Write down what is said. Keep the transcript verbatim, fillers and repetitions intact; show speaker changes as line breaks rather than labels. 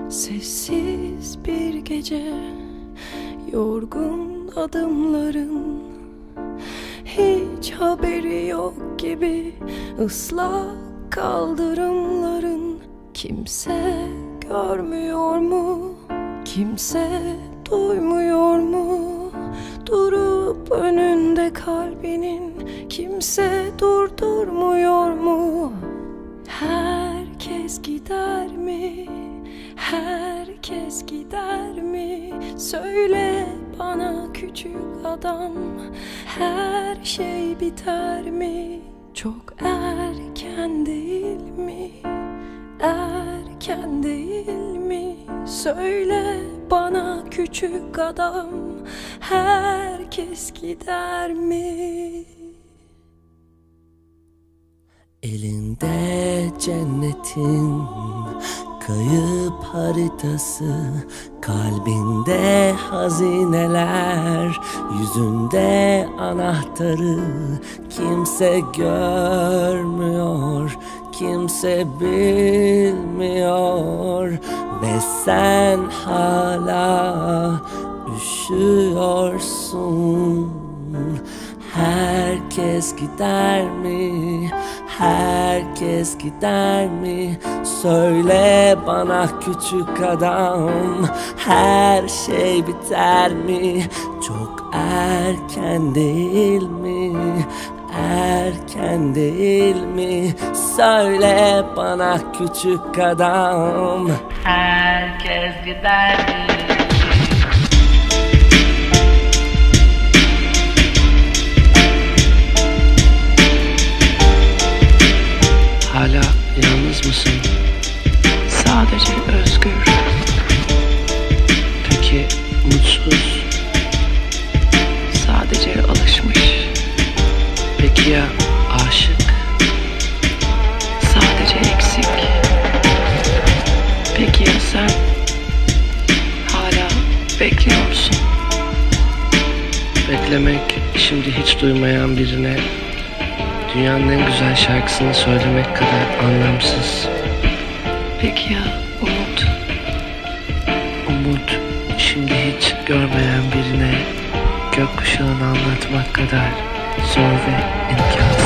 Sessiz bir gece, yorgun adımların, hiç haberi yok gibi ıslak kaldırımların. Kimse görmüyor mu? Kimse duymuyor mu? Durup önünde kalbinin kimse durdurmuyor mu? Herkes gider mi? Herkes gider mi? Söyle bana küçük adam, her şey biter mi? Çok erken değil mi? Erken değil mi? Söyle bana küçük adam, herkes gider mi?
Elinde cennetin kayıp haritası, kalbinde hazineler, yüzünde anahtarı. Kimse görmüyor, kimse bilmiyor ve sen hala üşüyorsun. Herkes gider mi? Herkes gider mi? Söyle bana küçük adam, her şey biter mi? Çok erken değil mi? Erken değil mi? Söyle bana küçük adam, herkes gider mi?
Hala yalnız mısın?
Sadece özgür.
Peki mutsuz?
Sadece alışmış.
Peki ya aşık?
Sadece eksik. Peki ya sen? Hala bekliyor musun?
Beklemek, şimdi hiç duymayan birine dünyanın en güzel şarkısını söylemek kadar anlamsız.
Peki ya umut?
Umut, şimdi hiç görmeyen birine gökkuşağını anlatmak kadar zor ve imkansız.